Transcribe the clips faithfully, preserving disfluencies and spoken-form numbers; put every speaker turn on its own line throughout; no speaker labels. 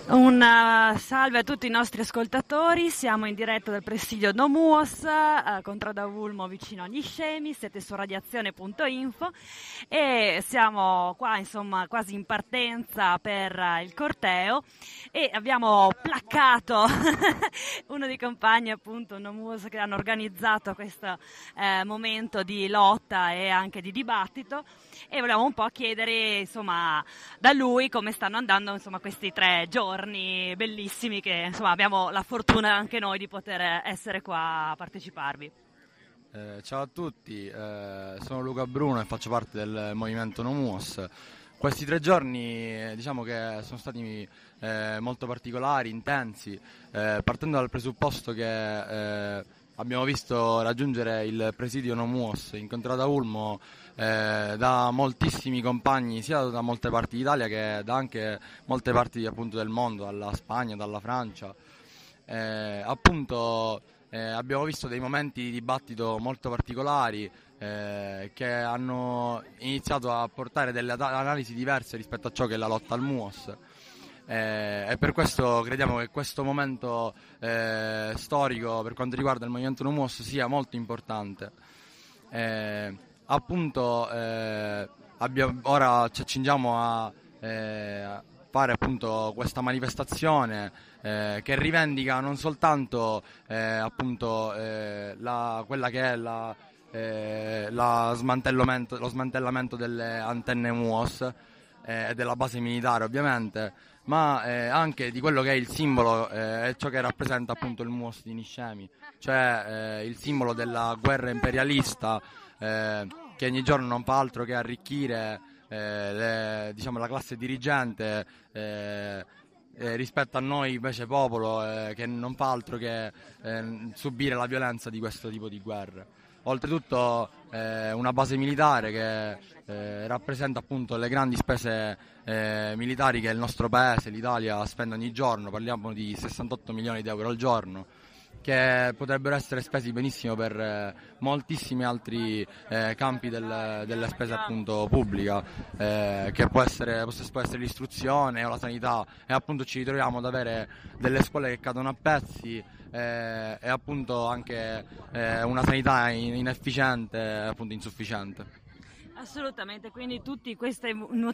Un uh, salve a tutti i nostri ascoltatori, siamo in diretta dal presidio Nomuos, uh, Contrada Ulmo vicino agli Scemi, siete su radiazione punto info e siamo qua insomma quasi in partenza per uh, il corteo e abbiamo placcato uno dei compagni appunto Nomuos che hanno organizzato questo uh, momento di lotta e anche di dibattito e volevamo un po' chiedere insomma da lui come stanno andando insomma questi tre giorni bellissimi che insomma abbiamo la fortuna anche noi di poter essere qua a parteciparvi.
Eh, ciao a tutti, eh, sono Luca Bruno e faccio parte del movimento Nomuos. Questi tre giorni eh, diciamo che sono stati eh, molto particolari, intensi, eh, partendo dal presupposto che eh, abbiamo visto raggiungere il presidio Nomuos in Contrada Ulmo eh, da moltissimi compagni, sia da molte parti d'Italia che da anche molte parti appunto del mondo, dalla Spagna, dalla Francia. Eh, appunto eh, abbiamo visto dei momenti di dibattito molto particolari eh, che hanno iniziato a portare delle analisi diverse rispetto a ciò che è la lotta al M U O S. Eh, e per questo crediamo che questo momento eh, storico per quanto riguarda il movimento No M U O S sia molto importante. Eh, appunto eh, abbiamo, ora ci accingiamo a eh, fare appunto questa manifestazione eh, che rivendica non soltanto eh, appunto eh, la, quella che è la, eh, la smantellamento, lo smantellamento delle antenne M U O S e eh, della base militare ovviamente, ma eh, anche di quello che è il simbolo e eh, ciò che rappresenta appunto il M U O S di Niscemi, cioè eh, il simbolo della guerra imperialista eh, che ogni giorno non fa altro che arricchire eh, le, diciamo, la classe dirigente eh, eh, rispetto a noi invece popolo eh, che non fa altro che eh, subire la violenza di questo tipo di guerre. Oltretutto eh, una base militare che eh, rappresenta appunto le grandi spese eh, militari che il nostro paese, l'Italia, spende ogni giorno, parliamo di sessantotto milioni di euro al giorno, che potrebbero essere spesi benissimo per eh, moltissimi altri eh, campi del, delle spese appunto pubblica, eh, che può essere, può essere l'istruzione o la sanità, e appunto ci ritroviamo ad avere delle scuole che cadono a pezzi eh, e appunto anche eh, una sanità inefficiente, appunto insufficiente.
Assolutamente, quindi tutti questi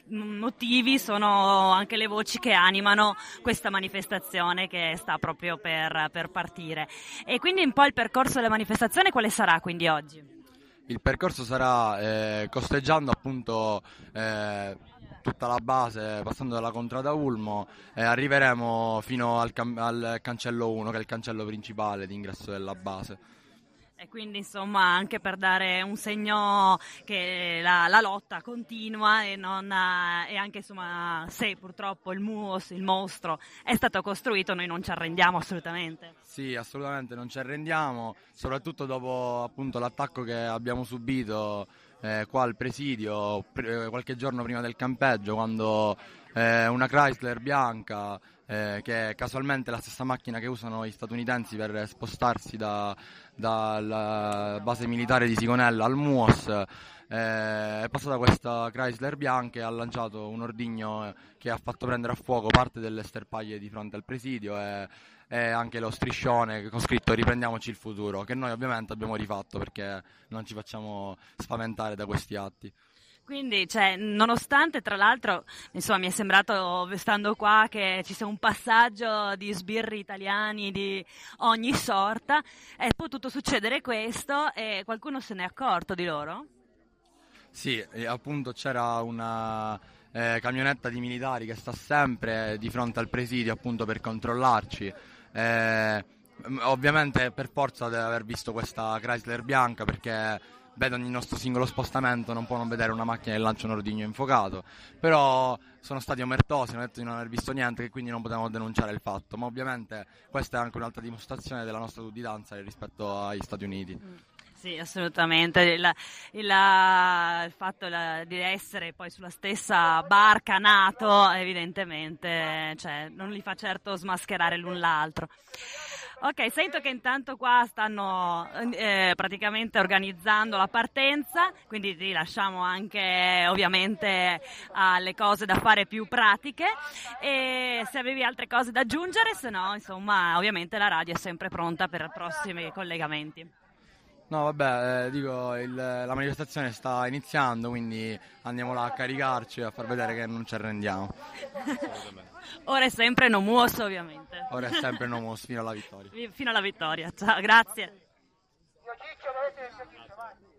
motivi sono anche le voci che animano questa manifestazione che sta proprio per, per partire. E quindi un po' il percorso della manifestazione quale sarà quindi oggi?
Il percorso sarà eh, costeggiando appunto eh, tutta la base, passando dalla Contrada Ulmo, e arriveremo fino al, cam- al cancello uno, che è il cancello principale di ingresso della base.
E quindi insomma anche per dare un segno che la, la lotta continua e, non, e anche insomma se purtroppo il M U O S, il mostro, è stato costruito, noi non ci arrendiamo assolutamente.
Sì, assolutamente non ci arrendiamo, soprattutto dopo appunto l'attacco che abbiamo subito eh, qua al presidio pr- qualche giorno prima del campeggio, quando eh, una Chrysler bianca, eh, che è casualmente la stessa macchina che usano gli statunitensi per spostarsi da, dalla base militare di Sigonella al M U O S, eh, è passata questa Chrysler bianca e ha lanciato un ordigno che ha fatto prendere a fuoco parte delle sterpaglie di fronte al presidio e, e anche lo striscione con scritto "riprendiamoci il futuro", che noi ovviamente abbiamo rifatto perché non ci facciamo spaventare da questi atti.
Quindi, cioè, nonostante tra l'altro, insomma, mi è sembrato, stando qua, che ci sia un passaggio di sbirri italiani di ogni sorta, è potuto succedere questo e qualcuno se n'è accorto di loro?
Sì, e appunto c'era una eh, camionetta di militari che sta sempre di fronte al presidio appunto per controllarci. Eh, ovviamente per forza deve aver visto questa Chrysler bianca, perché vedono il nostro singolo spostamento, non può non vedere una macchina che lancia un ordigno infuocato, però sono stati omertosi, hanno detto di non aver visto niente e quindi non potevano denunciare il fatto, ma ovviamente questa è anche un'altra dimostrazione della nostra sudditanza rispetto agli Stati Uniti.
Mm. Sì, assolutamente, il, il, il fatto di essere poi sulla stessa barca NATO evidentemente, cioè, non li fa certo smascherare l'un l'altro. Ok, sento che intanto qua stanno eh, praticamente organizzando la partenza, quindi ti lasciamo anche ovviamente alle cose da fare più pratiche e se avevi altre cose da aggiungere, se no, insomma, ovviamente la radio è sempre pronta per prossimi collegamenti.
No, vabbè, eh, dico, il- la manifestazione sta iniziando, quindi andiamo là a caricarci e a far vedere che non ci arrendiamo.
Ora è sempre No Muos, ovviamente.
Ora è sempre Nomos fino alla vittoria.
Fino alla vittoria. Ciao, grazie.
Io ciccio, dovete essere ciccio, vai.